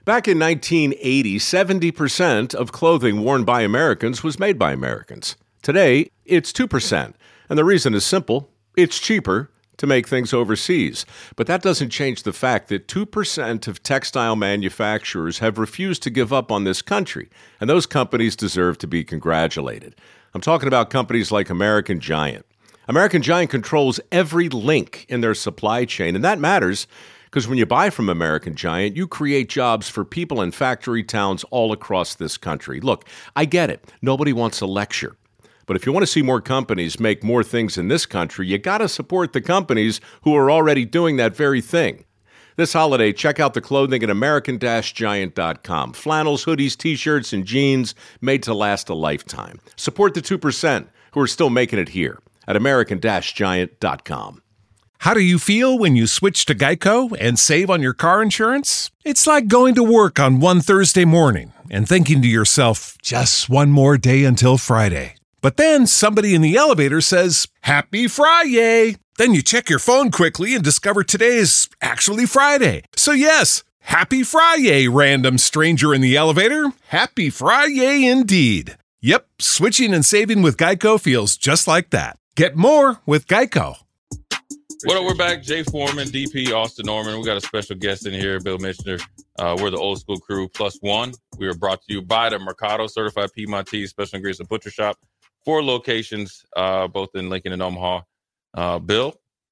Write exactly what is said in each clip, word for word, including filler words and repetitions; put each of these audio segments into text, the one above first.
Back in nineteen eighty, seventy percent of clothing worn by Americans was made by Americans. Today, it's two percent. And the reason is simple. It's cheaper to make things overseas. But that doesn't change the fact that two percent of textile manufacturers have refused to give up on this country. And those companies deserve to be congratulated. I'm talking about companies like American Giant. American Giant controls every link in their supply chain, and that matters because when you buy from American Giant, you create jobs for people in factory towns all across this country. Look, I get it. Nobody wants a lecture. But if you want to see more companies make more things in this country, you got to support the companies who are already doing that very thing. This holiday, check out the clothing at American Giant dot com. Flannels, hoodies, T-shirts, and jeans made to last a lifetime. Support the two percent who are still making it here at American Giant dot com. How do you feel when you switch to Geico and save on your car insurance? It's like going to work on one Thursday morning and thinking to yourself, just one more day until Friday. But then somebody in the elevator says, Happy Friday! Then you check your phone quickly and discover today is actually Friday. So yes, Happy Friday, random stranger in the elevator. Happy Friday indeed. Yep, switching and saving with Geico feels just like that. Get more with Geico. What up, we're back. Jay Foreman, D P, Austin Norman. We got a special guest in here, Bill Michener. Uh, we're the old school crew, plus one. We are brought to you by the Mercado Certified Piedmontese Special Ingredients and Butcher Shop. Four locations, uh, both in Lincoln and Omaha. Uh, Bill,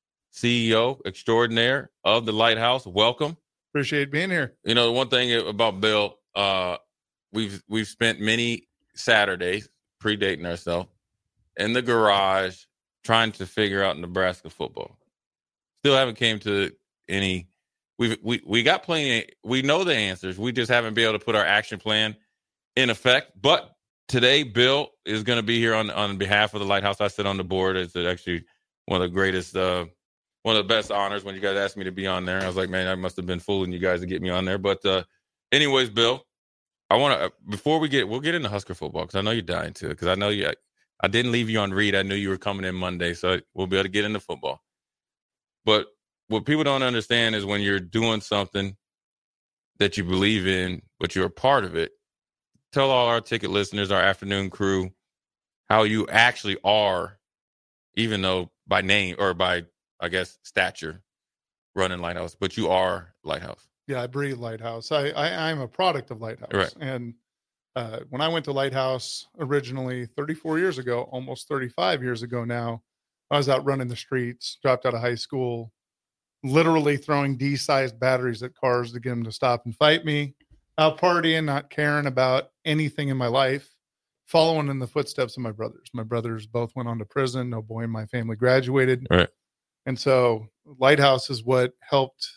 C E O extraordinaire of the Lighthouse. Welcome. Appreciate being here. You know, the one thing about Bill, uh, we've we've spent many Saturdays predating ourselves in the garage trying to figure out Nebraska football. Still haven't came to any. We we we got plenty. We know the answers. We just haven't been able to put our action plan in effect. But today, Bill is going to be here on on behalf of the Lighthouse. I sit on the board. It's actually one of the greatest, uh, one of the best honors. When you guys asked me to be on there, I was like, man, I must have been fooling you guys to get me on there. But uh, anyways, Bill, I want to before we get we'll get into Husker football because I know you're dying to. Because I know you. I, I didn't leave you on read. I knew you were coming in Monday, so we'll be able to get into football. But what people don't understand is when you're doing something that you believe in, but you're a part of it, tell all our ticket listeners, our afternoon crew, how you actually are, even though by name or by, I guess, stature, running Lighthouse, but you are Lighthouse. Yeah, I breathe Lighthouse. I, I, I'm a product of Lighthouse. Right. And uh, when I went to Lighthouse originally thirty-four years ago, almost thirty-five years ago now, I was out running the streets, dropped out of high school, literally throwing D-sized batteries at cars to get them to stop and fight me, out partying, not caring about anything in my life, following in the footsteps of my brothers. My brothers both went on to prison. No boy in my family graduated. Right. And so Lighthouse is what helped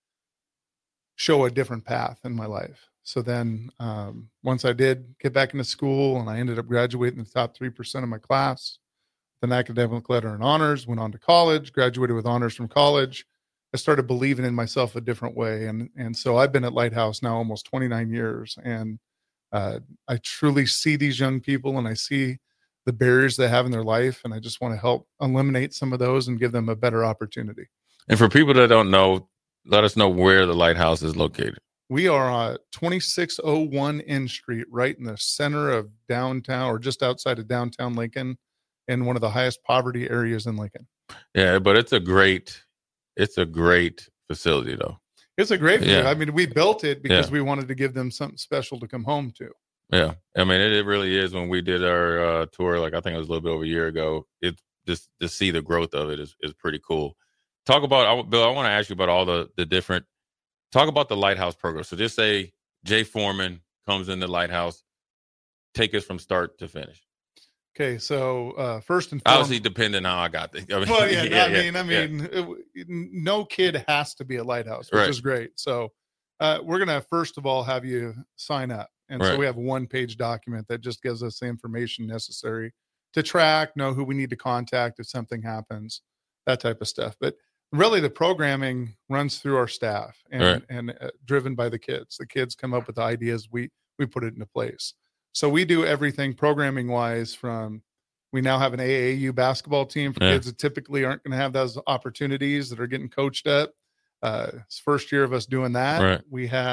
show a different path in my life. So then um, once I did get back into school and I ended up graduating in the top three percent of my class, an academic letter and honors, went on to college, graduated with honors from college. I started believing in myself a different way. And, and so I've been at Lighthouse now almost twenty-nine years. And uh, I truly see these young people and I see the barriers they have in their life. And I just want to help eliminate some of those and give them a better opportunity. And for people that don't know, let us know where the Lighthouse is located. We are at twenty-six oh one N Street, right in the center of downtown or just outside of downtown Lincoln, in one of the highest poverty areas in Lincoln. Yeah, but it's a great, it's a great facility though. It's a great facility. Yeah. I mean, we built it because Yeah. we wanted to give them something special to come home to. Yeah. I mean, it, it really is. When we did our uh, tour, like I think it was a little bit over a year ago, it just to see the growth of it is, is pretty cool. Talk about, I, Bill, I want to ask you about all the, the different, talk about the Lighthouse program. So just say Jay Foreman comes in the Lighthouse, take us from start to finish. Okay, so uh, first and foremost, Obviously, depending on how I got there. I mean, well, yeah, yeah, I yeah, mean, I yeah. mean, it, no kid has to be a Lighthouse, which Right. is great. So uh, we're gonna first of all have you sign up, and so Right. we have a one-page document that just gives us the information necessary to track, know who we need to contact if something happens, that type of stuff. But really, the programming runs through our staff and Right. and uh, driven by the kids. The kids come up with the ideas, we we put it into place. So we do everything programming wise. From we now have an A A U basketball team for Yeah. kids that typically aren't going to have those opportunities that are getting coached up. Uh, it's first year of us doing that. Right. We have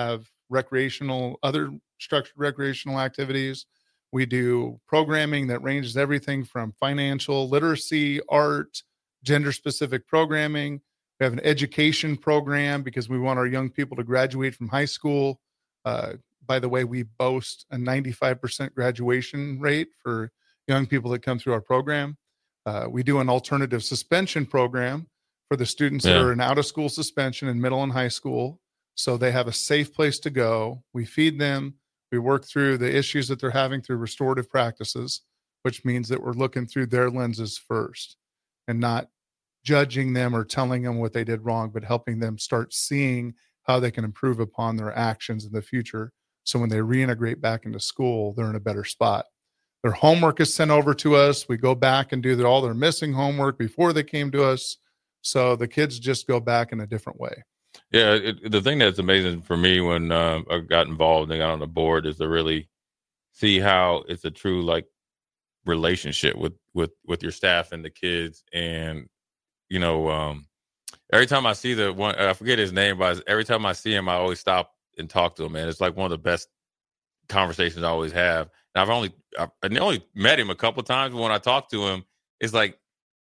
recreational, other structured recreational activities. We do programming that ranges everything from financial literacy, art, gender-specific programming. We have an education program because we want our young people to graduate from high school. Uh, by the way, we boast a ninety-five percent graduation rate for young people that come through our program. Uh, we do an alternative suspension program for the students Yeah. that are in out-of-school suspension in middle and high school, so they have a safe place to go. We feed them. We work through the issues that they're having through restorative practices, which means that we're looking through their lenses first and not judging them or telling them what they did wrong, but helping them start seeing how they can improve upon their actions in the future. So when they reintegrate back into school, they're in a better spot. Their homework is sent over to us. We go back and do the, all their missing homework before they came to us. So the kids just go back in a different way. Yeah, it, the thing that's amazing for me when uh, I got involved and got on the board is to really see how it's a true like relationship with with with your staff and the kids. And you know, um, every time I see the one, I forget his name, but every time I see him, I always stop and talk to him. Man, it's like one of the best conversations I always have. And I've only I only met him a couple of times, but when I talk to him, it's like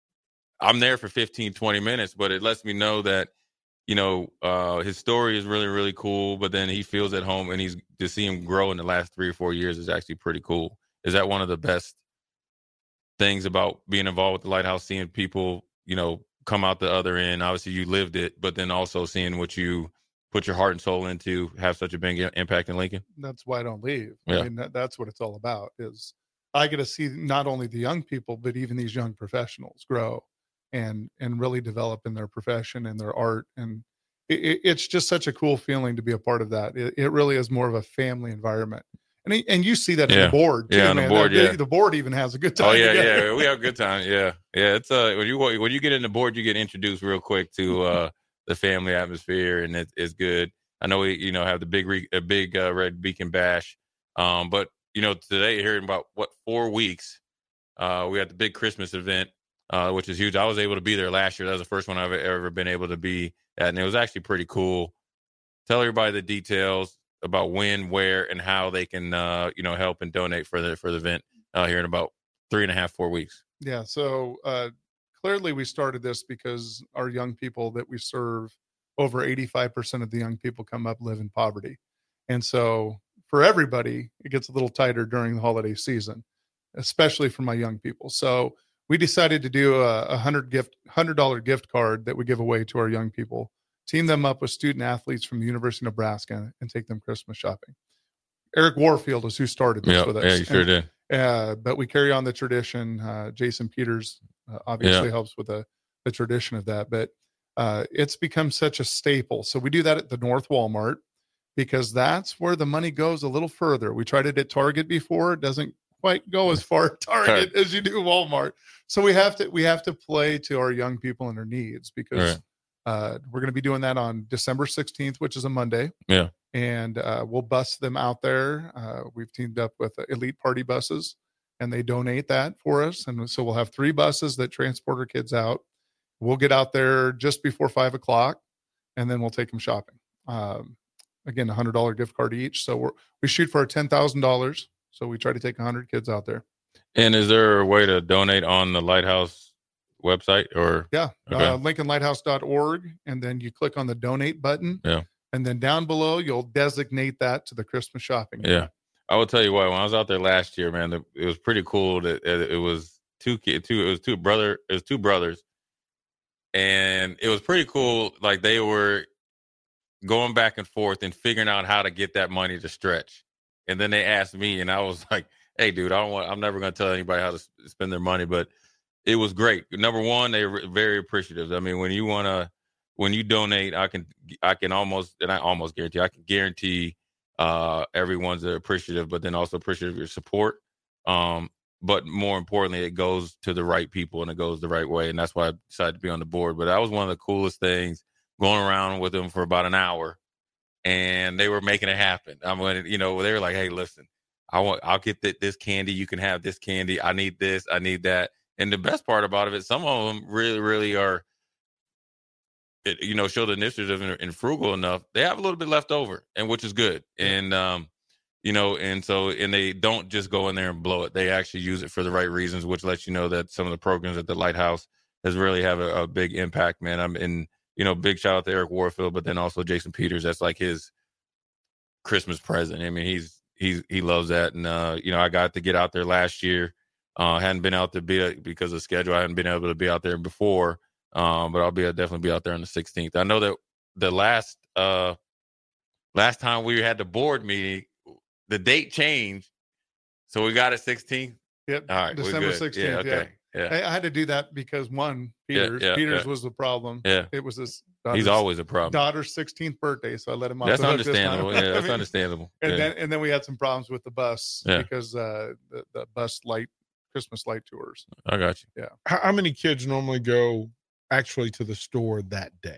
I'm there for fifteen, twenty minutes, but it lets me know that, you know, uh, his story is really, really cool, but then he feels at home, and he's to see him grow in the last three or four years is actually pretty cool. Is that one of the best things about being involved with the Lighthouse, seeing people, you know, come out the other end? Obviously you lived it, but then also seeing what you put your heart and soul into have such a big impact in Lincoln. That's why I don't leave. Yeah. I mean, that, that's what it's all about, is I get to see not only the young people, but even these young professionals grow and, and really develop in their profession and their art. And it, it's just such a cool feeling to be a part of that. It, it really is more of a family environment. And, he, and you see that Yeah. in the board too, Yeah, on the man. board, the, yeah. the board even has a good time. Oh yeah, together. yeah, we have a good time. Yeah, yeah. It's uh when you when you get in the board, you get introduced real quick to uh the family atmosphere, and it, it's good. I know we you know have the big re, a big uh, Red Beacon Bash, um, but you know today here in about what four weeks, uh, we had the big Christmas event, uh, which is huge. I was able to be there last year. That was the first one I've ever been able to be at, and it was actually pretty cool. Tell everybody the details about when, where, and how they can, uh, you know, help and donate for the for the event uh, here in about three and a half, four weeks. Yeah. So uh, clearly, we started this because our young people that we serve, over eighty-five percent of the young people come up live in poverty, and so for everybody, it gets a little tighter during the holiday season, especially for my young people. So we decided to do a, a hundred gift, hundred dollar gift card that we give away to our young people. Team them up with student athletes from the University of Nebraska and take them Christmas shopping. Eric Warfield is who started this Yeah, with us. yeah, you sure and, did. Uh, but we carry on the tradition. Uh, Jason Peters uh, obviously Yeah. helps with the, the tradition of that, but uh, it's become such a staple. So we do that at the North Walmart because that's where the money goes a little further. We tried it at Target before. It doesn't quite go as far at Target as you do Walmart. So we have to, we have to play to our young people and their needs because Right. Uh, we're going to be doing that on December sixteenth, which is a Monday. Yeah. And uh, we'll bus them out there. Uh, we've teamed up with Elite Party Buses, and they donate that for us. And so we'll have three buses that transport our kids out. We'll get out there just before five o'clock, and then we'll take them shopping. Um, again, a hundred dollar gift card each. So we're, we shoot for ten thousand dollars. So we try to take a hundred kids out there. And is there a way to donate on the Lighthouse website or? Yeah. Okay. Uh, lincoln lighthouse dot org. And then you click on the donate button. Yeah. And then down below, you'll designate that to the Christmas shopping. Yeah. I will tell you what, when I was out there last year, man, the, it was pretty cool that it, it was two kids, two, it was two brother, it was two brothers. And it was pretty cool. Like they were going back and forth and figuring out how to get that money to stretch. And then they asked me, and I was like, hey, dude, I don't want, I'm never going to tell anybody how to spend their money, but it was great. Number one, they were very appreciative. I mean, when you want to, when you donate, I can, I can almost, and I almost guarantee, I can guarantee uh, everyone's appreciative, but then also appreciative of your support. Um, but more importantly, it goes to the right people and it goes the right way. And that's why I decided to be on the board. But that was one of the coolest things, going around with them for about an hour, and they were making it happen. I'm going to, you know, they were like, hey, listen, I want, I'll get th- this candy. You can have this candy. I need this. I need that. And the best part about it, some of them really, really are it, you know, show the initiative and, and frugal enough, they have a little bit left over, and which is good. And um, you know, and so and they don't just go in there and blow it. They actually use it for the right reasons, which lets you know that some of the programs at the Lighthouse has really have a, a big impact, man. I'm in, you know, big shout out to Eric Warfield, but then also Jason Peters. That's like his Christmas present. I mean, he's he's he loves that. And uh, you know, I got to get out there last year. Uh, hadn't been out to be because of schedule. I hadn't been able to be out there before. Um, but I'll be I'll definitely be out there on the sixteenth. I know that the last uh last time we had the board meeting, the date changed, so we got it sixteenth. Yep. All right, December sixteenth. Yeah, okay. Yeah. I, I had to do that because one, Peters. Yeah, yeah, Peters yeah. was the problem. Yeah. It was his. He's always a problem. Daughter's sixteenth birthday, so I let him off. That's the hook this understandable. time. Yeah, I that's mean, understandable. And yeah. then and then we had some problems with the bus Yeah. because uh, the, the bus light Christmas light tours. I got you. Yeah. How, how many kids normally go actually to the store that day?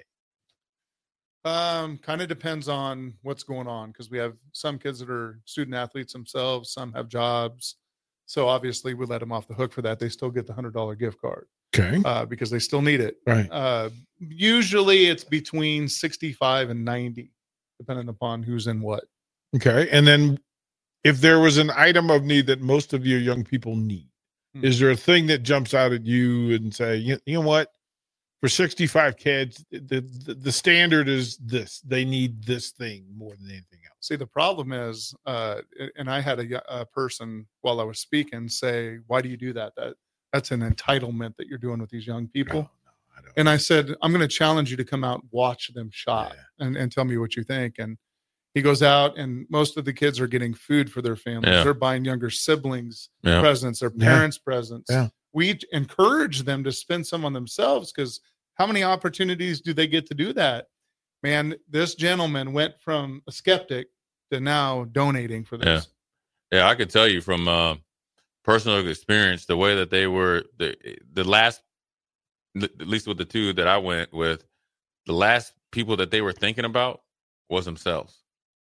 Um, kind of depends on what's going on because we have some kids that are student athletes themselves, some have jobs. So obviously we let them off the hook for that. They still get the hundred dollar gift card Okay. uh, because they still need it. Right. Uh, usually it's between sixty-five and ninety, depending upon who's in what. Okay. And then if there was an item of need that most of your young people need, Hmm. is there a thing that jumps out at you and say, you, you know what? For sixty-five kids, the, the the standard is this. They need this thing more than anything else. See, the problem is, uh, and I had a, a person while I was speaking say, "Why do you do that? That that's an entitlement that you're doing with these young people." No, no, I don't. And I said, I'm going to challenge you to come out, watch them shot, Yeah. and, and tell me what you think. And he goes out, and most of the kids are getting food for their families. Yeah. They're buying younger siblings Yeah. presents, their Yeah. parents' presents. Yeah. We encourage them to spend some on themselves because how many opportunities do they get to do that? Man, this gentleman went from a skeptic to now donating for this. Yeah, I could tell you from uh, personal experience the way that they were the the last, at least with the two that I went with, the last people that they were thinking about was themselves.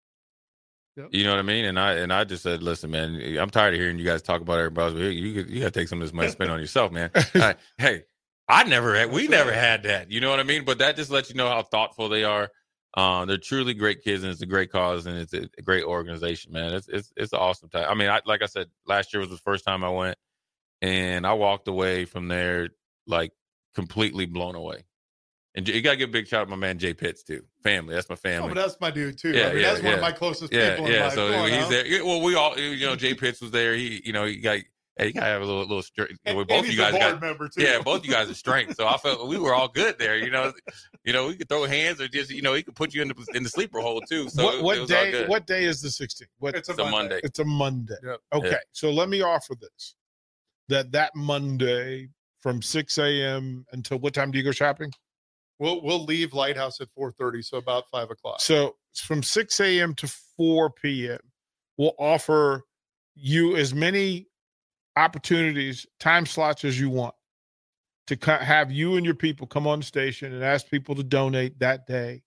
Yep. You know what I mean? And I and I just said, listen, man, I'm tired of hearing you guys talk about everybody else, but you you, you got to take some of this money to spend on yourself, man. I, hey, I never had, we never had that. You know what I mean? But that just lets you know how thoughtful they are. Um, they're truly great kids, and it's a great cause, and it's a, a great organization, man. It's it's it's an awesome time. I mean, I, like I said, last year was the first time I went, and I walked away from there like completely blown away. And you got to give a big shout out to my man Jay Pitts too. Family, that's my Oh, family. but that's my dude too. Yeah, I mean, yeah, that's one of yeah. my closest yeah, people in yeah. life. So Come on he's now. there. Yeah, well, we all, you know, Jay Pitts was there. He, you know, he got. Hey, you gotta have a little, little strength. You know, And- both and of he's you a guys board got. member too. Yeah, both you guys are strength. So I felt we were all good there. You know, you know, we could throw hands or just, you know, he could put you in the in the sleeper hole too. So what it, what it was all day? good. What day is the sixteenth? What? It's a It's a Monday. Monday. It's a Monday. Yep. Okay, Yeah. so let me offer this: that that Monday from six a.m. until what time do you go shopping? We'll we'll leave Lighthouse at four thirty, so about five o'clock. So from six a.m. to four p.m., we'll offer you as many opportunities, time slots as you want to co- have you and your people come on the station and ask people to donate that day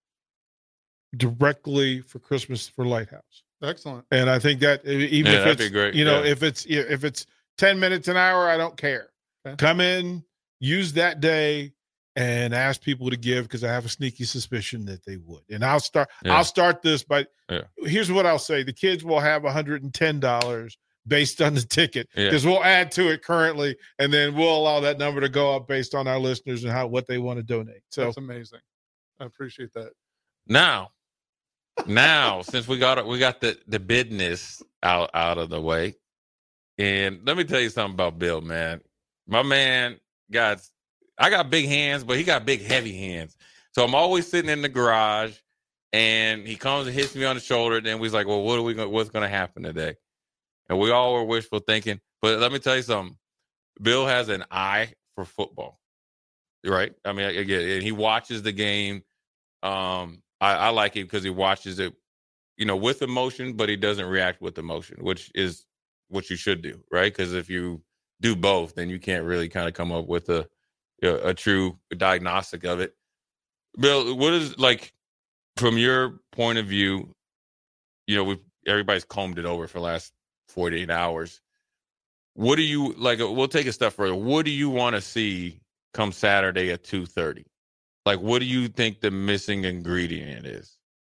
directly for Christmas for Lighthouse. Excellent. And I think that e- even Yeah, if that'd it's be great, you know, yeah. if it's if it's ten minutes an hour, I don't care. Okay. Come in, use that day, and ask people to give because I have a sneaky suspicion that they would. And I'll start. Yeah. I'll start this by. Yeah. Here's what I'll say: the kids will have one hundred and ten dollars based on the ticket Yeah. because we'll add to it currently, and then we'll allow that number to go up based on our listeners and how what they want to donate. So That's amazing. I appreciate that. Now, now since we got we got the the business out out of the way, and let me tell you something about Bill, man. My man got I got big hands, but he got big heavy hands. So I'm always sitting in the garage, and he comes and hits me on the shoulder. And then we's like, "Well, what are we going? What's going to happen today?" And we all were wishful thinking. But let me tell you something. Bill has an eye for football, right? I mean, again, and he watches the game. Um, I, I like it because he watches it, you know, with emotion, but he doesn't react with emotion, which is what you should do, right? Because if you do both, then you can't really kind of come up with a a, a true diagnostic of it. Bill, what is like from your point of view? You know, we've everybody's combed it over for the last forty-eight hours. What do you like? We'll take a step further. What do you want to see come Saturday at two thirty? Like, what do you think the missing ingredient is?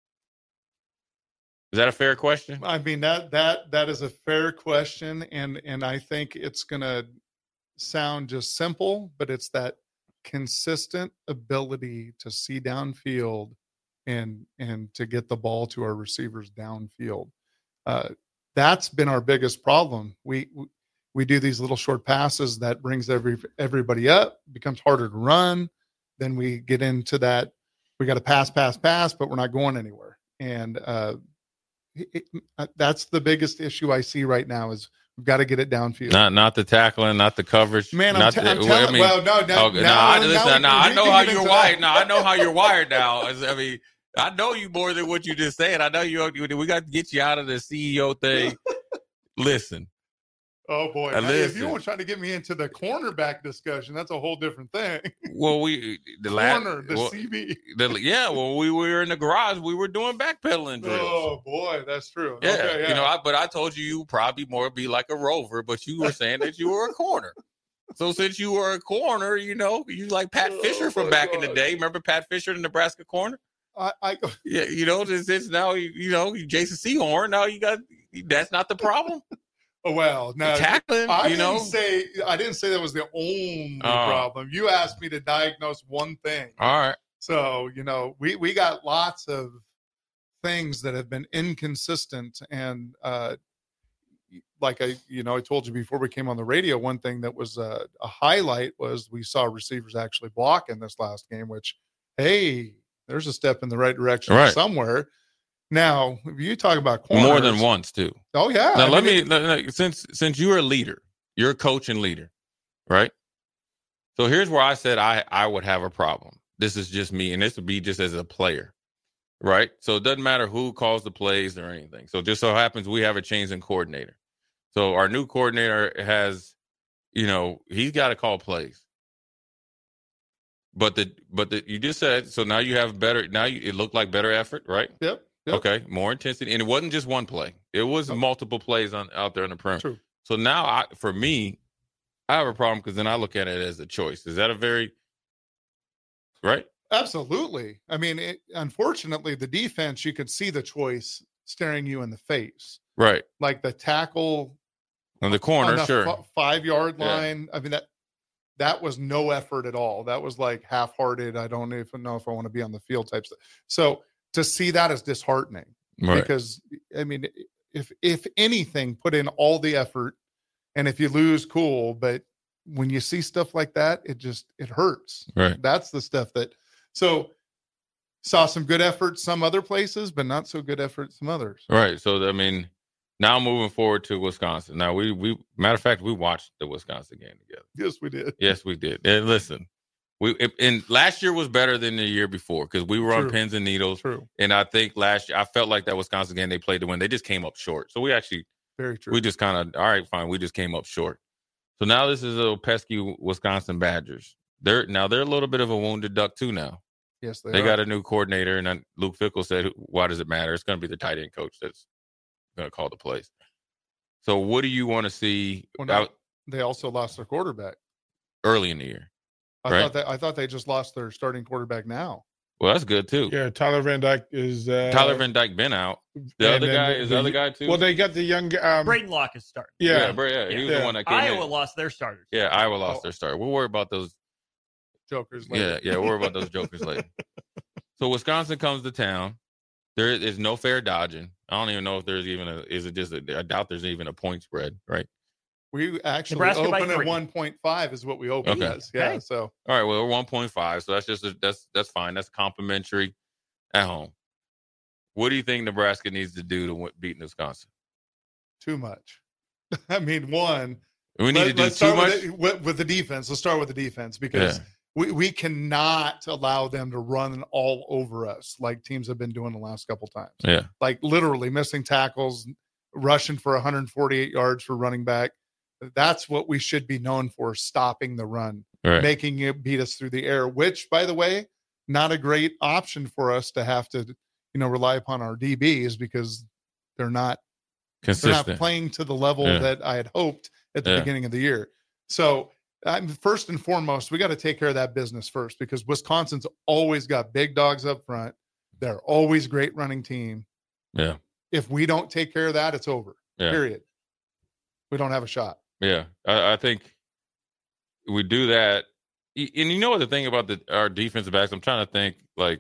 Is that a fair question? I mean, that that that is a fair question, and and I think it's going to sound just simple, but it's that consistent ability to see downfield and and to get the ball to our receivers downfield. Uh, that's been our biggest problem. We we do these little short passes that brings every everybody up, becomes harder to run. Then we get into that we got to pass, pass, pass, but we're not going anywhere. And uh, it, it, that's the biggest issue I see right now is we've got to get it downfield. Not not the tackling, not the coverage. Man, I'm, not t- the, I'm telling. I mean, well, no, no, okay, now, no, I, now, listen, now, now, I know how you're wired. That. Now I know how you're wired. Now, I mean, I know you more than what you just said. I know you. We got to get you out of the C E O thing. Listen. Oh boy! Uh, now, listen. If you want to try to get me into the cornerback discussion, that's a whole different thing. Well, we the corner, last, the well, C B. The, yeah, well, we were in the garage. We were doing backpedaling drills. Oh boy, that's true. Yeah, okay, yeah. you know, I, but I told you you probably more be like a rover, but you were saying that you were a corner. So since you were a corner, you know, you like Pat Fisher from oh, back God. in the day. Remember Pat Fisher, the Nebraska corner? I, I Yeah, you know, it's, it's now you know Jason Sehorn. Now you got that's not the problem. Oh, well, no, tackling. I you didn't know, say I didn't say that was the only Uh, problem. You asked me to diagnose one thing. all right. So, you know, we, we got lots of things that have been inconsistent. And uh, like I, you know, I told you before we came on the radio, one thing that was a, a highlight was we saw receivers actually block in this last game, which, hey, there's a step in the right direction Right. somewhere. Now, if you talk about corners, More than once too. Oh, yeah. Now I let mean, me let- let- since since you're a leader, you're a coach and leader, right? So here's where I said I I would have a problem. This is just me, and this would be just as a player, right? So it doesn't matter who calls the plays or anything. So just so happens we have a change in coordinator. So our new coordinator has, you know, he's got to call plays. But the but the you just said so now you have better now you, it looked like better effort, right? Yep. Yep. Okay, more intensity, and it wasn't just one play; it was Nope. multiple plays on out there in the perimeter. True. So now, I, for me, I have a problem because then I look at it as a choice. Is that a very right? Absolutely. I mean, it, unfortunately, the defense, you could see the choice staring you in the face. Right. Like the tackle On the corner, on the sure. f- five yard Yeah. line. I mean, that that was no effort at all. That was like half hearted. I don't even know if I want to be on the field type stuff. So to see that is disheartening Right. because, I mean, if if anything, put in all the effort, and if you lose, cool. But when you see stuff like that, it just it hurts. Right. That's the stuff that. So saw some good effort some other places, but not so good effort some others. Right. So I mean, now moving forward to Wisconsin. Now we we matter of fact we watched the Wisconsin game together. Yes, we did. Yes, we did. And listen, we it, and last year was better than the year before because we were on True. pins and needles. True. And I think last year I felt like that Wisconsin game they played to win. They just came up short. So we actually. Very true. We just kind of, all right, fine. We just came up short. So now this is a pesky Wisconsin Badgers. They're now they're a little bit of a wounded duck too now. yes, they, They are. got a new coordinator, and then Luke Fickell said, "Why does it matter? It's going to be the tight end coach that's going to call the plays." So what do you want to see Well, no, out they also lost their quarterback. early in the year? I Right. thought that I thought they just lost their starting quarterback now. Well, that's good too. Yeah, Tyler Van Dyke is uh, Tyler Van Dyke been out. The and other then guy the- is the the- other guy too. Well, they got the young um, Braden Locke is starting. yeah, yeah, bro, yeah, he was Yeah. the one that came Iowa in. lost their starters. Yeah, Iowa lost Oh. their start. We'll worry about those. Jokers. Yeah, later. yeah, we'll worry about those jokers later. So Wisconsin comes to town. There is no fair dodging. I don't even know if there's even a. Is it just a? I doubt there's even a point spread, right? We actually Nebraska by open at three. one point five is what we open Okay. as. Yeah. Okay. So All right, well, we're one point five, so that's just a, that's that's fine. That's complimentary at home. What do you think Nebraska needs to do to w- beat Wisconsin? too much. I mean, one. We need let- to do let's too start much. With, the, with, with the defense. Let's start with the defense because Yeah. we, we cannot allow them to run all over us like teams have been doing the last couple times. Yeah, Like literally missing tackles, rushing for one hundred forty-eight yards for running back. That's what we should be known for, stopping the run, right. making it beat us through the air, which, by the way, not a great option for us to have to, you know, rely upon our D Bs because they're not they're not Consistent. playing to the level Yeah. that I had hoped at the Yeah. beginning of the year. So I'm first and foremost, we got to take care of that business first because Wisconsin's always got big dogs up front. They're always great running team. Yeah. If we don't take care of that, it's over. Yeah. Period. We don't have a shot. Yeah. I, I think we do that. And you know what the thing about the our defensive backs, I'm trying to think, like,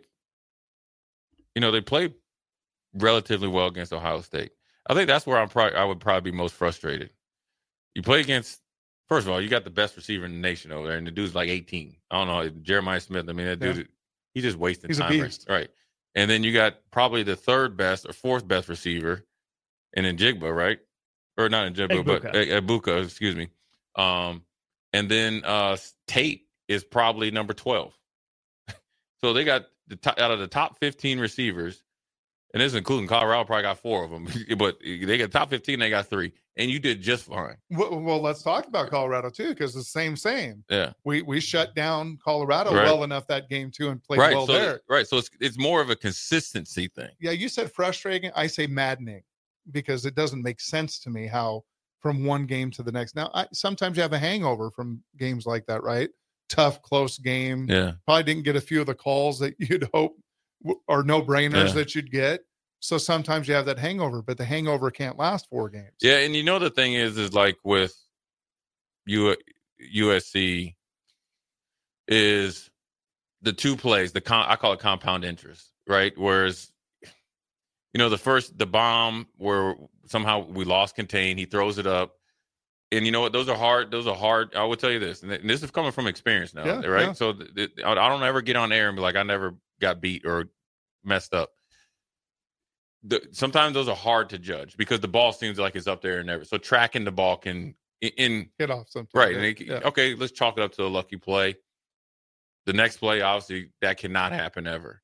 you know, they played relatively well against Ohio State. I think that's where I'm probably I would probably be most frustrated. You play against, first of all, you got the best receiver in the nation over there, and the dude's like eighteen. I don't know, Jeremiah Smith. I mean, that dude, yeah. he's just wasting he's time. A beast. Right. And then you got probably the third best or fourth best receiver in Njigba, right? Or not Njigba, but Egbuka, excuse me. Um, and then uh, Tate is probably number twelve. So they got the top, out of the top fifteen receivers, and this is including Colorado, probably got four of them, but they got top fifteen, they got three, and you did just fine. Well, well let's talk about Colorado too, because the same, same. Yeah, we we shut down Colorado right. well enough that game too, and played right. well so, there. Right, so it's it's more of a consistency thing. Yeah, you said frustrating. I say maddening because it doesn't make sense to me how from one game to the next. Now, I, sometimes you have a hangover from games like that, right? Tough, close game. Yeah, probably didn't get a few of the calls that you'd hope are no brainers yeah. that you'd get. So sometimes you have that hangover, but the hangover can't last four games. Yeah, and you know the thing is, is like with U- USC is the two plays, the con- I call it compound interest, right? Whereas, you know, the first, the bomb where somehow we lost contain, he throws it up. And you know what? Those are hard. Those are hard. I will tell you this, and this is coming from experience now, yeah, right? Yeah. So th- th- I don't ever get on air and be like, I never got beat or messed up. The, sometimes those are hard to judge because the ball seems like it's up there and never. So tracking the ball can in, in hit off something, right? Yeah. And it, yeah. okay, let's chalk it up to a lucky play. The next play, obviously, that cannot happen ever.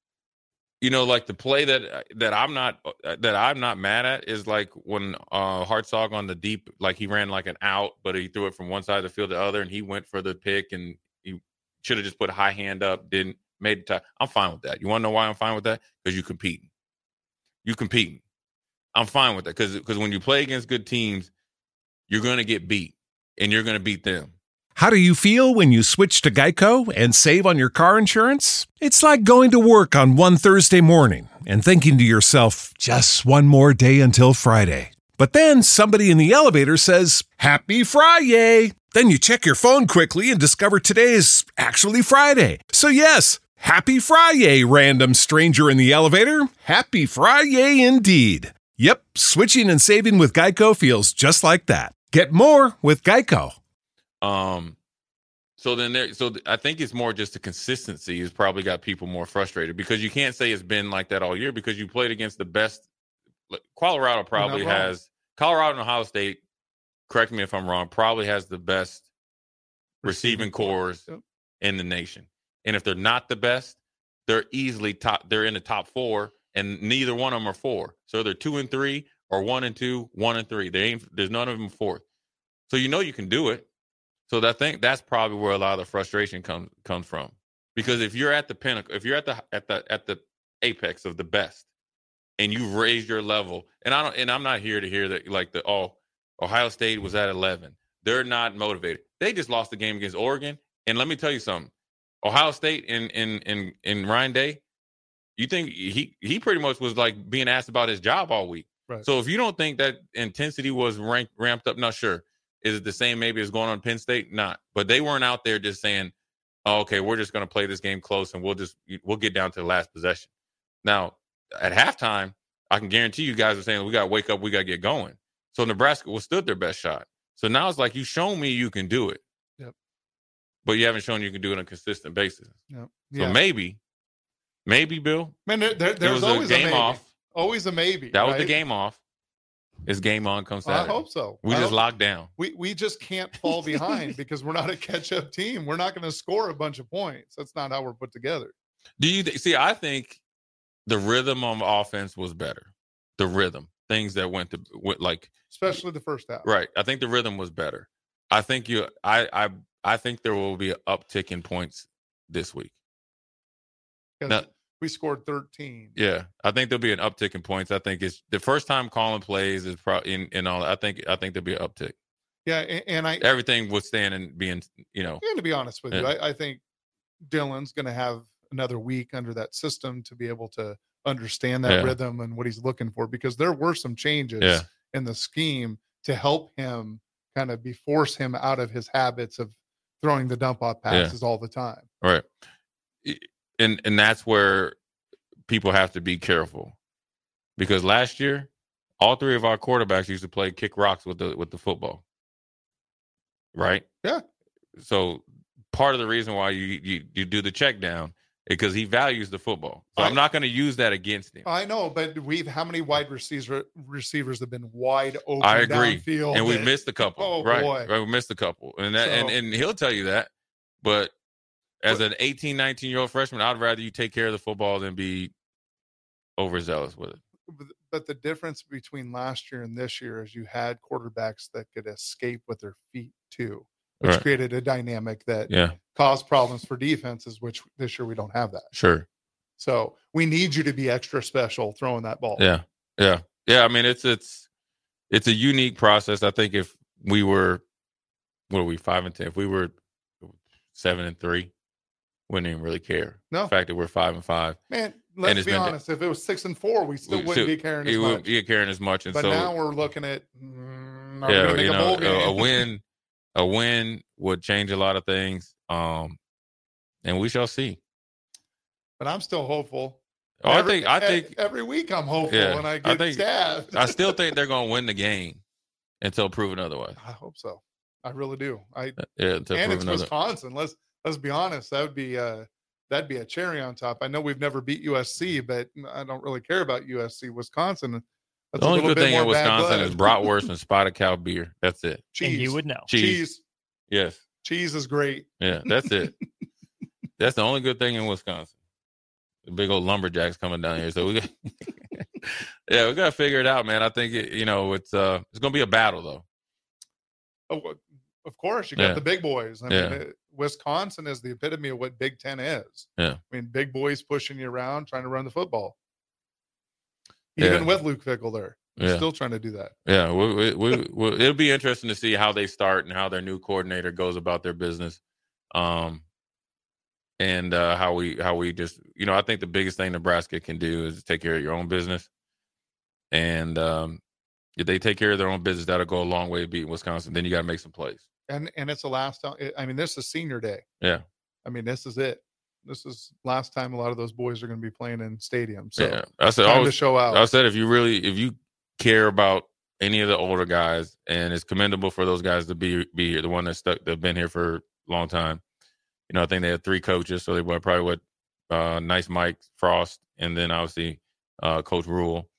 You know, like the play that that I'm not that I'm not mad at is like when uh, Hartzog on the deep, like he ran like an out, but he threw it from one side of the field to the other, and he went for the pick, and he should have just put a high hand up, didn't made the time. I'm fine with that. You want to know why I'm fine with that? Because you competing. You competing. I'm fine with that because because when you play against good teams, you're going to get beat, and you're going to beat them. How do you feel when you switch to Geico and save on your car insurance? It's like going to work on one Thursday morning and thinking to yourself, just one more day until Friday. But then somebody in the elevator says, Happy Friday! Then you check your phone quickly and discover today's actually Friday. So yes, Happy Friday, random stranger in the elevator. Happy Friday indeed. Yep, switching and saving with Geico feels just like that. Get more with Geico. Um, so then there, so th- I think it's more just the consistency has probably got people more frustrated because you can't say it's been like that all year because you played against the best. Colorado probably has Colorado and Ohio State. Correct me if I'm wrong. Probably has the best receiving, receiving cores yep. in the nation. And if they're not the best, they're easily top. They're in the top four, and neither one of them are four. So they're two and three, or one and two, one and three. They ain't. There's none of them fourth. So you know you can do it. So I think that's probably where a lot of the frustration comes comes from. Because if you're at the pinnacle, if you're at the at the at the apex of the best, and you've raised your level, and I don't, and I'm not here to hear that like the oh Ohio State was at eleven. They're not motivated. They just lost the game against Oregon. And let me tell you something. Ohio State in in in in Ryan Day, you think he he pretty much was like being asked about his job all week. Right. So if you don't think that intensity was ranked, ramped up, not sure. Is it the same maybe as going on Penn State? Not. But they weren't out there just saying, oh, okay, we're just going to play this game close and we'll just we'll get down to the last possession. Now, at halftime, I can guarantee you guys are saying we got to wake up, we got to get going. So Nebraska withstood their best shot. So now it's like you show me you can do it. Yep. But you haven't shown you can do it on a consistent basis. Yep. So Yeah. maybe, maybe, Bill. Man, there, there, there there's was always a a, game maybe. off. Always a maybe. That was right? the game off. It's game on come Well, I Saturday. hope so. We I just hope- locked down. We we just can't fall behind because we're not a catch-up team. We're not going to score a bunch of points. That's not how we're put together. Do you th- see? I think the rhythm of offense was better. The rhythm, things that went to went like Especially the first half. right. I think the rhythm was better. I think you. I I I think there will be an uptick in points this week. 'Cause Now- we scored thirteen. Yeah, I think there'll be an uptick in points. I think it's the first time calling plays is probably in, in all. I think I think there'll be an uptick. Yeah, and, and I everything withstanding being, you know. And to be honest with yeah. you, I, I think Dylan's going to have another week under that system to be able to understand that Yeah. rhythm and what he's looking for, because there were some changes Yeah. in the scheme to help him kind of be force him out of his habits of throwing the dump off passes all the time. Right. And and that's where people have to be careful, because last year all three of our quarterbacks used to play kick rocks with the with the football. Right? Yeah. So part of the reason why you you, you do the check down is because he values the football. So I, I'm not going to use that against him. I know, but we've how many wide receiver receivers have been wide open I agree. downfield, and we that, missed a couple. Oh right. boy. right. We missed a couple. And that So, and, and he'll tell you that. But as an eighteen, nineteen year old freshman, I'd rather you take care of the football than be overzealous with it. But the difference between last year and this year is you had quarterbacks that could escape with their feet too, which Right. created a dynamic that Yeah. caused problems for defenses, which this year we don't have that. Sure. So we need you to be extra special throwing that ball. Yeah. Yeah. Yeah. I mean, it's it's it's a unique process. I think if we were, what are we, five and ten? If we were seven and three, wouldn't even really care. No. The fact that we're five and five. Man, And let's it's be been- honest. If it was six and four, we still we wouldn't still- be caring as You much. wouldn't be caring as much. And But so now we're looking at mm, are we yeah, gonna make you a know, bowl a, game? a win, a win would change a lot of things. Um, and we shall see. But I'm still hopeful. Oh, I Every- think, I e- think, every week I'm hopeful Yeah, when I I get think- stabbed. I still think they're going to win the game until proven otherwise. I hope so. I really do. I Yeah, until and it's proven otherwise. Wisconsin. Let's let's be honest. That would be uh that'd be a cherry on top. I know we've never beat U S C, but I don't really care about U S C. Wisconsin. That's The only a little good bit thing in more bad Wisconsin blood. is bratwurst and spotted cow beer. That's it. cheese. And you would know. Cheese. cheese. Yes. Cheese is great. Yeah, that's it. That's the only good thing in Wisconsin. The big old lumberjacks coming down here. So we got, yeah, we got to figure it out, man. I think it, you know it's uh it's gonna be a battle though. Oh, of course, you got Yeah. the big boys. I Yeah. mean, it, Wisconsin is the epitome of what Big Ten is. Yeah. I mean, big boys pushing you around, trying to run the football. Yeah. Even with Luke Fickle there, they're Yeah. still trying to do that. Yeah, we, we, we, we, it'll be interesting to see how they start and how their new coordinator goes about their business, um, and uh, how we how we just you know I think the biggest thing Nebraska can do is take care of your own business, and um, if they take care of their own business, that'll go a long way to beating Wisconsin. Then you got to make some plays. And and it's the last time. I mean, this is senior day. Yeah, I mean, this is it. This is last time a lot of those boys are going to be playing in stadiums. So yeah. I said time always, to show out. I said if you really if you care about any of the older guys, and it's commendable for those guys to be be here, the one that stuck that've been here for a long time. You know, I think they had three coaches, so they were probably what uh, Nice Mike Frost, and then obviously uh, Coach Rule.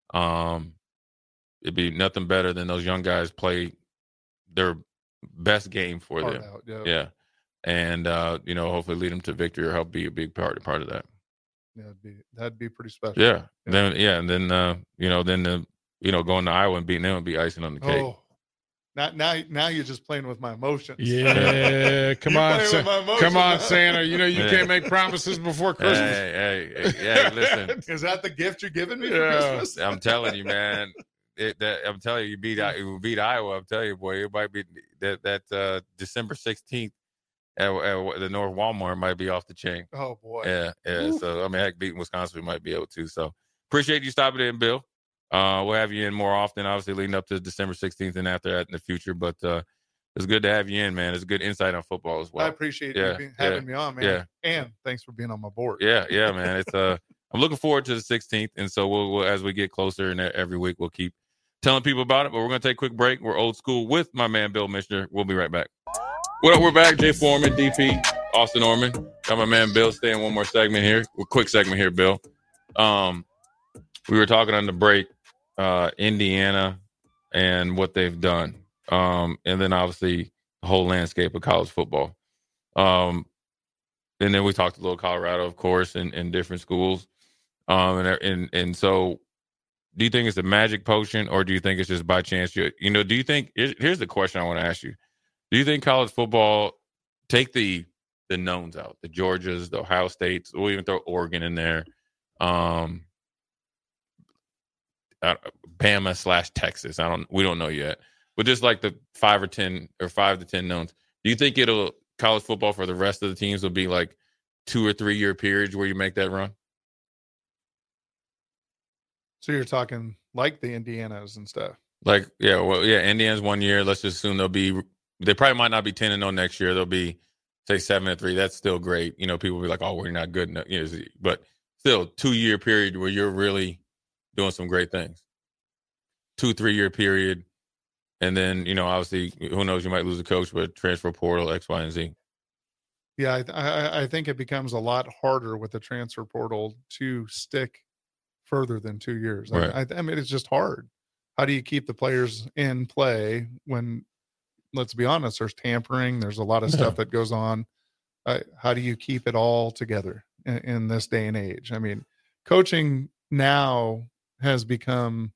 Um, it'd be nothing better than those young guys play their best game for Hard them. out, yeah. Yeah, and uh, you know, hopefully lead them to victory or help be a big part part of that. Yeah, that'd be that'd be pretty special. Yeah. Then yeah, and then uh, you know, then the you know, going to Iowa and beating them would be icing on the cake. Oh, now now now you're just playing with my emotions. Yeah, come You're on, playing Sa- with my emotions come on, now. Santa. You know you Yeah. can't make promises before Christmas. Hey, hey, hey, yeah, listen. Is that the gift you're giving me for Yeah. Christmas? I'm telling you, man. It, that, I'm telling you, you beat I- you beat Iowa. I'm telling you, boy, it might be that that uh, December sixteenth at, at the North Walmart might be off the chain. Oh boy. Yeah, yeah. Oof. So I mean, heck, beating Wisconsin, we might be able to. So appreciate you stopping in, Bill. Uh, we'll have you in more often, obviously leading up to December sixteenth and after that in the future. But uh, it's good to have you in, man. It's good insight on football as well. I appreciate Yeah, you being, having yeah, me on, man. yeah. And thanks for being on my board. Yeah, yeah, man. It's uh, I'm looking forward to the sixteenth, and so we'll, we'll as we get closer, and every week we'll keep telling people about it. But we're gonna take a quick break. We're old school with my man Bill Mischer. We'll be right back. Well, we're back. Jay Foreman, D P, Austin Orman. Got my man Bill staying one more segment here. A quick segment here, Bill. Um, we were talking on the break, uh, Indiana and what they've done, um, and then obviously the whole landscape of college football. Um, and then we talked a little Colorado, of course, and, and different schools. Um, and, and and so, do you think it's a magic potion, or do you think it's just by chance? You you know, do you think? Here's the question I want to ask you: do you think college football, take the the knowns out, the Georgias, the Ohio States, we'll even throw Oregon in there, um, uh, Bama slash Texas. I don't, we don't know yet. But just like the five or ten or five to ten knowns, do you think it'll college football for the rest of the teams will be like two or three year periods where you make that run? So you're talking like the Indianas and stuff. Like, yeah, well, yeah, Indiana's one year. Let's just assume they'll be, they probably might not be ten and oh next year. They'll be, say, seven and three. That's still great. You know, people will be like, oh, we're not good enough. You know, but still, two year period where you're really doing some great things. Two, three year period. And then, you know, obviously, who knows, you might lose a coach, but transfer portal, X, Y, and Z. Yeah, I, I, I think it becomes a lot harder with the transfer portal to stick further than two years. Right. I, I mean, it's just hard. How do you keep the players in play when, let's be honest, there's tampering, there's a lot of stuff that goes on. Uh, how do you keep it all together in, in this day and age? I mean, coaching now has become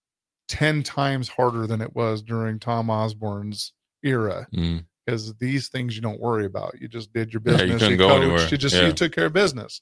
ten times harder than it was during Tom Osborne's era. Mm. Because these things you don't worry about. You just did your business. Yeah, you couldn't you go coached, anywhere. You just Yeah. you took care of business.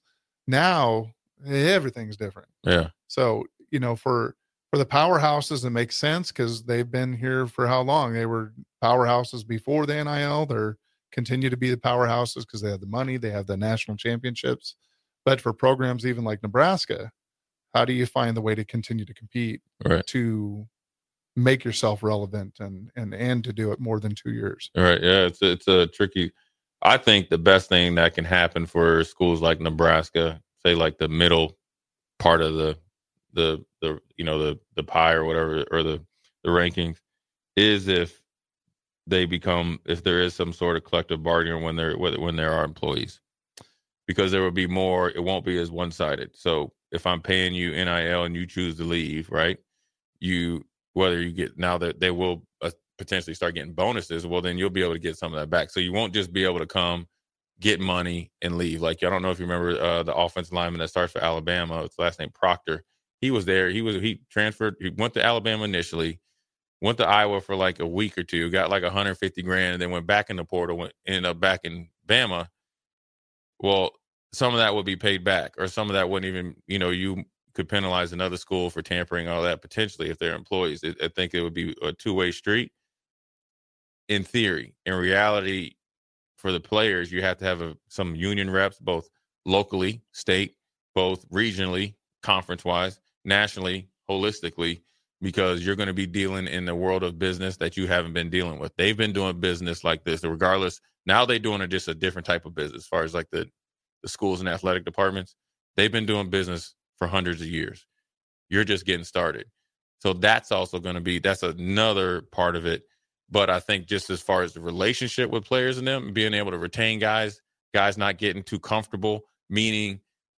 Now everything's different. Yeah. So, you know, for for the powerhouses, it makes sense because they've been here for how long? They were powerhouses before the N I L. They're continue to be the powerhouses because they have the money, they have the national championships. But for programs even like Nebraska, how do you find the way to continue to compete Right. to make yourself relevant and and and to do it more than two years? Right. Yeah. It's a, it's a tricky. I think the best thing that can happen for schools like Nebraska, say like the middle part of the the the you know the the pie or whatever, or the the rankings, is if they become, if there is some sort of collective bargaining when there when there are employees, because there will be more. It won't be as one sided. So if I'm paying you N I L and you choose to leave, right? You whether you get, now that they will uh, potentially start getting bonuses, well, then you'll be able to get some of that back. So you won't just be able to come, get money, and leave. Like, I don't know if you remember uh, the offensive lineman that starts for Alabama. His last name Proctor. He was there. He was he transferred. He went to Alabama initially, went to Iowa for like a week or two, got like one hundred fifty grand, and then went back in the portal, went, ended up back in Bama. Well, some of that would be paid back, or some of that wouldn't even, you know, you could penalize another school for tampering, all that potentially if they're employees. It, I think it would be a two-way street in theory. In reality, for the players, you have to have a, some union reps, both locally, state, both regionally, conference-wise, nationally, holistically, because you're going to be dealing in the world of business that you haven't been dealing with. They've been doing business like this, regardless. Now they're doing just a different type of business as far as like the, the schools and athletic departments. They've been doing business for hundreds of years. You're just getting started. So that's also going to be, that's another part of it. But I think just as far as the relationship with players and them, being able to retain guys, guys not getting too comfortable, meaning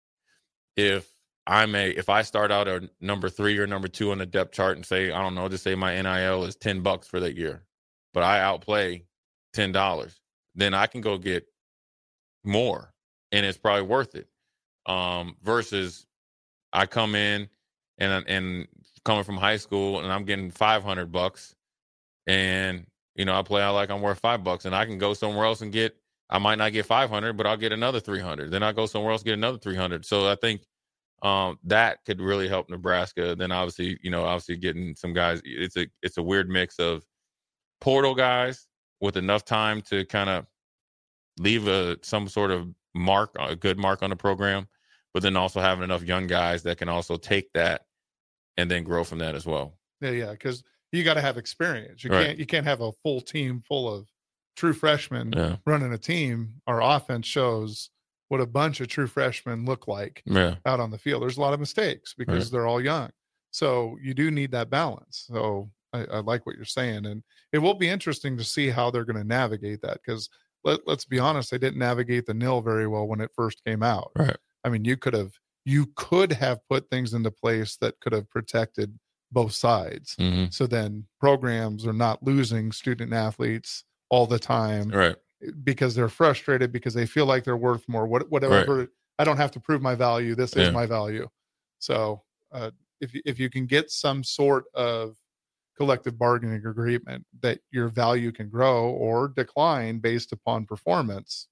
if I'm a, if I start out at number three or number two on the depth chart and say, I don't know, just say my N I L is ten bucks for that year, but I outplay ten dollars, then I can go get more and it's probably worth it. Um, versus I come in and, and coming from high school and I'm getting five hundred bucks and, you know, I play out like I'm worth five bucks and I can go somewhere else and get, I might not get five hundred, but I'll get another three hundred. Then I go somewhere else, get another three hundred. So I think um, that could really help Nebraska. Then obviously, you know, obviously getting some guys, it's a, it's a weird mix of portal guys with enough time to kind of leave a, some sort of mark, a good mark on the program, but then also having enough young guys that can also take that and then grow from that as well. Yeah, yeah, because you got to have experience. You Right. can't you can't have a full team full of true freshmen Yeah. running a team. Our offense shows what a bunch of true freshmen look like Yeah. out on the field. There's a lot of mistakes because Right. they're all young. So you do need that balance. So I, I like what you're saying. And it will be interesting to see how they're going to navigate that because let, let's be honest, they didn't navigate the N I L very well when it first came out. Right. I mean, you could have you could have put things into place that could have protected both sides. Mm-hmm. So then programs are not losing student athletes all the time Right. because they're frustrated because they feel like they're worth more. What, whatever. Right. I don't have to prove my value. This Yeah. is my value. So uh, if, if you can get some sort of collective bargaining agreement that your value can grow or decline based upon performance,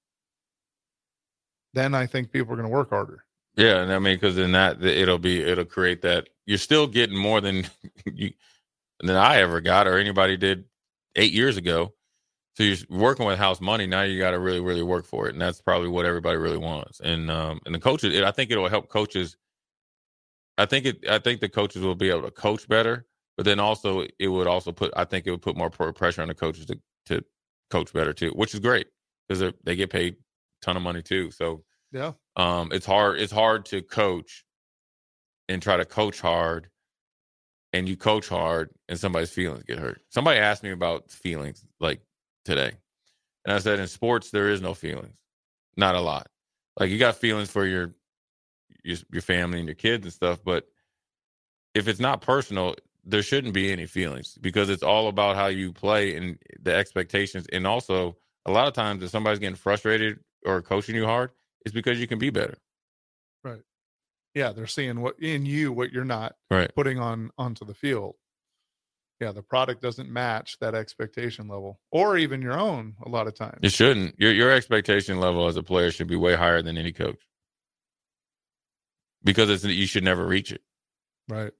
then I think people are going to work harder. Yeah, and I mean, because in that it'll be it'll create that you're still getting more than you than I ever got or anybody did eight years ago. So you're working with house money. Now you got to really, really work for it. And that's probably what everybody really wants. And, um, and the coaches, I think it'll help coaches. I think it, I think the coaches will be able to coach better, but then also it would also put, I think it would put more pressure on the coaches to, to coach better too, which is great because they get paid a ton of money too. So yeah, um, it's hard. It's hard to coach and try to coach hard, and you coach hard and somebody's feelings get hurt. Somebody asked me about feelings like today. And I said, in sports, there is no feelings. Not a lot. Like, you got feelings for your, your your family and your kids and stuff, but if it's not personal, there shouldn't be any feelings because it's all about how you play and the expectations. And also, a lot of times if somebody's getting frustrated or coaching you hard, it's because you can be better. Right. Yeah, they're seeing what in you what you're not right. putting on onto the field. Yeah, the product doesn't match that expectation level, or even your own. A lot of times, it shouldn't. Your your expectation level as a player should be way higher than any coach, because it's you should never reach it. Right.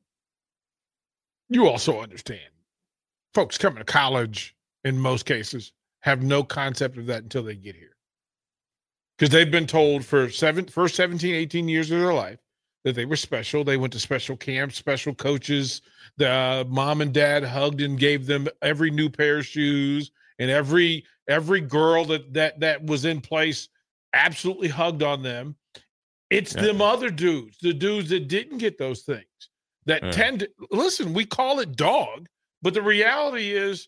You also understand, folks coming to college in most cases have no concept of that until they get here, because they've been told for seven first seventeen, eighteen years of their life that they were special. They went to special camps, special coaches. The uh, mom and dad hugged and gave them every new pair of shoes, and every every girl that that that was in place absolutely hugged on them. It's yeah. them other dudes, the dudes that didn't get those things, that yeah. tend to listen. We call it dog, but the reality is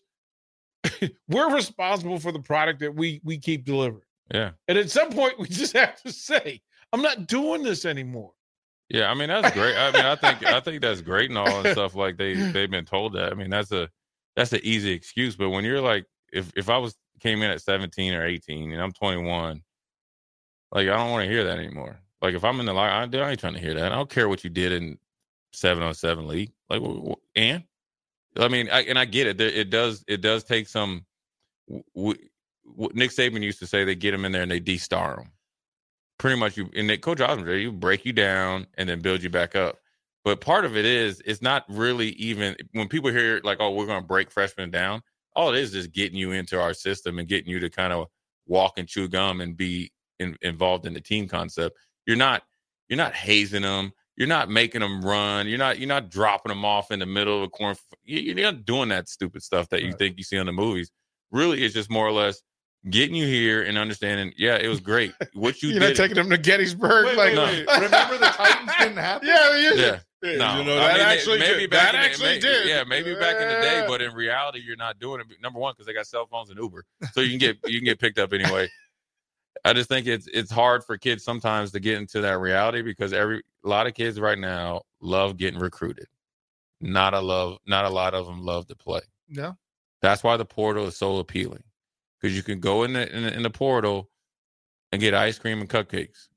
we're responsible for the product that we we keep delivering. Yeah, and at some point we just have to say, I'm not doing this anymore. Yeah, I mean, that's great. I mean, I think I think that's great and all and stuff. Like they they've been told that. I mean, that's a that's an easy excuse. But when you're like, if if I was came in at seventeen or eighteen and I'm twenty-one, like I don't want to hear that anymore. Like if I'm in the line, I, I ain't trying to hear that. I don't care what you did in seven on seven league. Like, and I mean, I, and I get it. It does it does take some. W- w- Nick Saban used to say they get him in there and they de-star him. Pretty much, you and Coach Osborne, you break you down and then build you back up. But part of it is, it's not really even when people hear like, "Oh, we're going to break freshmen down." All it is is getting you into our system and getting you to kind of walk and chew gum and be in, involved in the team concept. You're not, you're not hazing them. You're not making them run. You're not, you're not dropping them off in the middle of a corn. You're not doing that stupid stuff that you right. think you see on the movies. Really, it's just more or less getting you here and understanding, yeah, it was great. What you You're did. not taking them to Gettysburg. Wait, like, wait, wait. Remember the Titans didn't happen? Yeah, yeah. yeah. yeah. No, you know, I that mean, actually maybe did. back That in actually the, did. Yeah, maybe back in the day, but in reality, you're not doing it. Number one, because they got cell phones and Uber, so you can get you can get picked up anyway. I just think it's it's hard for kids sometimes to get into that reality because every a lot of kids right now love getting recruited. Not a love, not a lot of them love to play. Yeah, that's why the portal is so appealing. Because you can go in the, in the in the portal and get ice cream and cupcakes.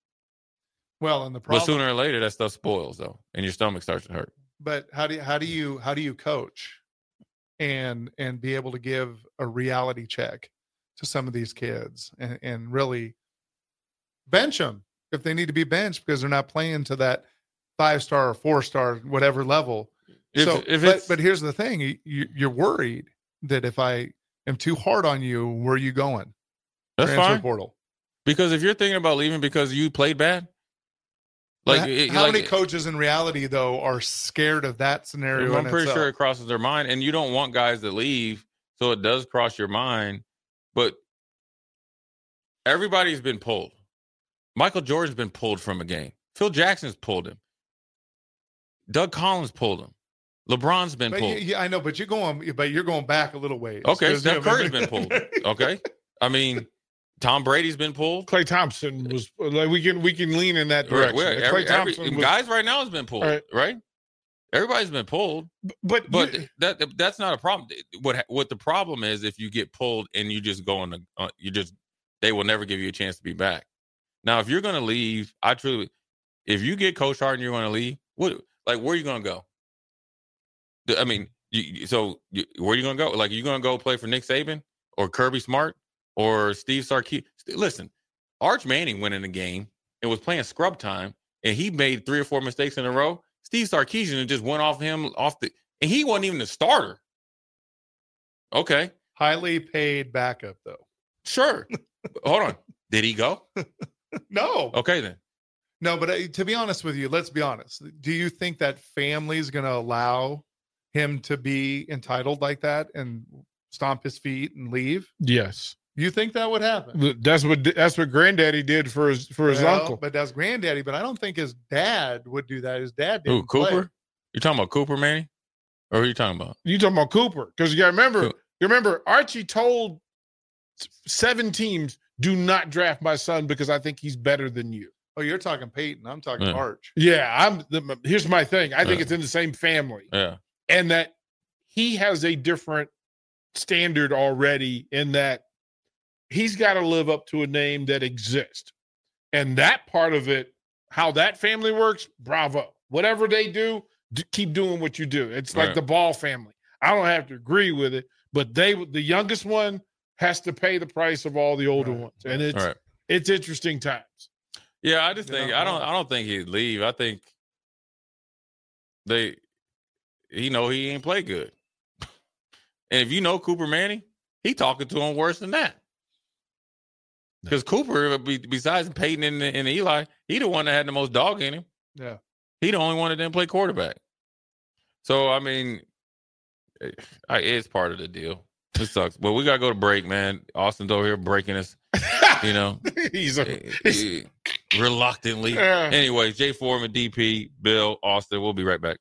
Well, and the problem, but sooner or later that stuff spoils though, and your stomach starts to hurt. But how do you, how do you how do you coach, and and be able to give a reality check to some of these kids and and really bench them if they need to be benched because they're not playing to that five star or four star whatever level. If, so, if but but here's the thing: you, you're worried that if I am too hard on you, where are you going? That's Transfer fine. Portal. Because if you're thinking about leaving because you played bad, like how, it, how like, many coaches in reality though are scared of that scenario? I'm pretty itself? sure it crosses their mind, and you don't want guys to leave, so it does cross your mind. But everybody's been pulled. Michael Jordan's been pulled from a game. Phil Jackson's pulled him. Doug Collins pulled him. LeBron's been but pulled. Yeah, I know, but you're going, but you're going back a little ways. Okay, Steph you know, Curry's been pulled. Okay, I mean, Tom Brady's been pulled. Klay Thompson was like we can we can lean in that direction. Right, like, every, Klay Thompson every, was, guys right now has been pulled. Right, right? Everybody's been pulled, but but you, that that's not a problem. What what the problem is if you get pulled and you just go on the uh, you just they will never give you a chance to be back. Now, if you're going to leave, I truly, if you get coached hard and you're going to leave, what like where are you going to go? I mean, you, so you, where are you going to go? Like, you going to go play for Nick Saban or Kirby Smart or Steve Sarkisian? Listen, Arch Manning went in the game and was playing scrub time, and he made three or four mistakes in a row. Steve Sarkisian just went off him off the, and he wasn't even the starter. Okay. Highly paid backup, though. Sure. Hold on. Did he go? No. Okay, then. No, but uh, to be honest with you, let's be honest. Do you think that family's going to allow him to be entitled like that and stomp his feet and leave? Yes. You think that would happen? That's what that's what Granddaddy did for his for his Well, uncle. But that's Granddaddy. But I don't think his dad would do that. His dad Who, didn't play. Cooper? You talking about Cooper, Manny? Or who are you talking about? You talking about Cooper? Because you got to remember, Who? you remember Archie told seven teams, "Do not draft my son because I think he's better than you." Oh, you're talking Peyton. I'm talking Yeah. Arch. Yeah, I'm. The, here's my thing. I think Yeah. it's in the same family, Yeah. and that he has a different standard already. In that he's got to live up to a name that exists, and that part of it, how that family works. Bravo. Whatever they do, d- keep doing what you do. It's like Right. the Ball family. I don't have to agree with it, but they, the youngest one, has to pay the price of all the older Right. ones, and it's All right. it's interesting times. Yeah, I just They think don't I don't know. I don't think he'd leave. I think they he know he ain't play good. And if you know Cooper Manning, he talking to him worse than that. Because Cooper, be- besides Peyton and, and Eli, he the one that had the most dog in him. Yeah. He the only one that didn't play quarterback. So I mean, it- I, it's part of the deal. It sucks. But we gotta go to break, man. Austin's over here breaking us. You know, he's a eh, he's- eh, reluctantly. Uh, Anyway, Jay Foreman, D P, Bill, Austin. We'll be right back.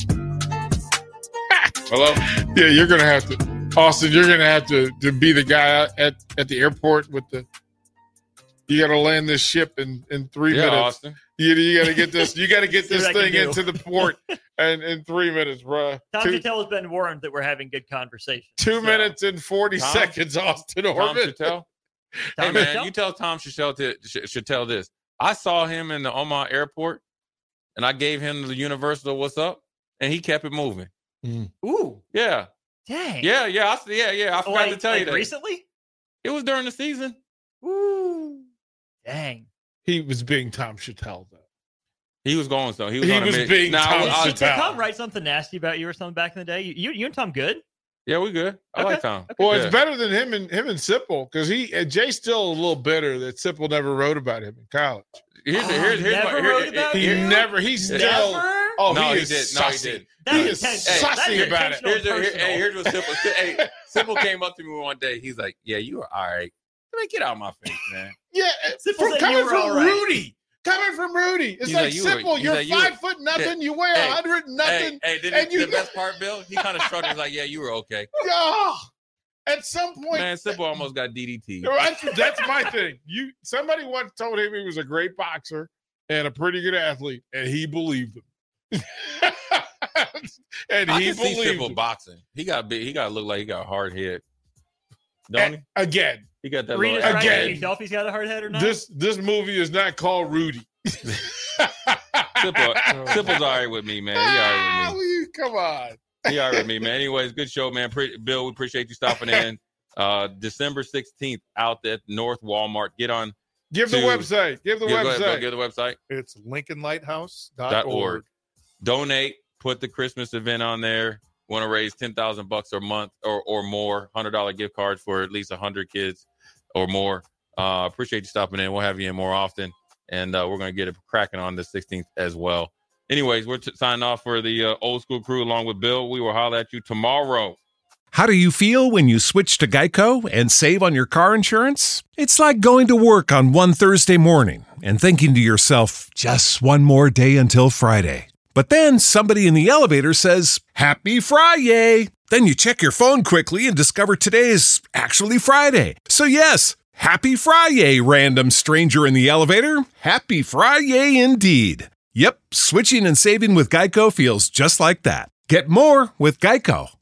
Hello? yeah, you're gonna have to, Austin. You're gonna have to to be the guy out at at the airport with the. You got to land this ship in in three Yeah, minutes. Austin. You you got to get this. You got to get See this what I can thing do. into the port and in three minutes, bro. Tom Two, Chattel has been warned that we're having good conversation. two So, minutes and forty Tom? seconds, Austin Tom Orban. Chattel. Hey, Tom man, Chattel? you tell Tom Chattel to, sh- Chattel this. I saw him in the Omaha airport, and I gave him the universal what's up, and he kept it moving. Ooh, Yeah. dang. Yeah, yeah. I, yeah, yeah. I Oh, forgot like, to tell like you that. recently? It was during the season. Ooh, dang. He was being Tom Chattel, though. He was going so. He was, He on a was mid- being Nah, I Tom was- Did, I did was- Chattel. Tom write something nasty about you or something back in the day? You, you, you and Tom good? Yeah, we good. I Okay. like Tom. Well, Yeah. it's better than him and him and Sipple because he uh, Jay's still a little bitter that Sipple never wrote about him in college. Here's, Oh, here's, here's never what, here- wrote about He you? never. He's Yeah. still. Never? Oh, No, he, he is did. No, he sussy. did. That's He is intentional. sussy That is about it. intentional Here's, and here- personal. hey, here's what Simple said. Hey, Simple came up to me one day. He's like, "Yeah, you were all right. Man, get out of my face, man." Yeah, Sipple from said coming you were from all right. Rudy. Coming from Rudy. It's He's like, like, you were- Sipple, he's you're like, you five were- foot nothing. You weigh a Hey, hundred nothing. Hey, hey, did and the, you- the best part, Bill? He kind of shrugged. He's like, "Yeah, you were okay." Oh, at some point, Man, Simple almost got D D T. that's, that's my thing. You somebody once told him he was a great boxer and a pretty good athlete, and he believed him. and I he can see believed Simple him. boxing. He got big. He got to look like he got a hard head. Don't And he? again, He got that Read little it right. Again. Can you tell if he's got a hard head or not? this this movie is not called Rudy. Simple. Simple's all right with me, man. He all right with me. Ah, come on. He all right with me, man. Anyways, good show, man. Pre- Bill, we appreciate you stopping in. Uh, December sixteenth out at North Walmart. Get on. Give the To- website. Give the Give, go ahead, Bill, website. give the website. It's lincoln lighthouse dot Dot org. org. Donate. Put the Christmas event on there. Want to raise ten thousand bucks a month or or more. Hundred dollar gift cards for at least a hundred kids or more. Uh, appreciate you stopping in. We'll have you in more often, and uh, we're gonna get it cracking on the sixteenth as well. Anyways, we're t- signing off for the uh, old school crew along with Bill. We will holler at you tomorrow. How do you feel when you switch to Geico and save on your car insurance? It's like going to work on one Thursday morning and thinking to yourself, just one more day until Friday. But then somebody in the elevator says, Happy Friday! Then you check your phone quickly and discover today is actually Friday. So yes, Happy Friday, random stranger in the elevator. Happy Friday indeed. Yep, switching and saving with Geico feels just like that. Get more with Geico.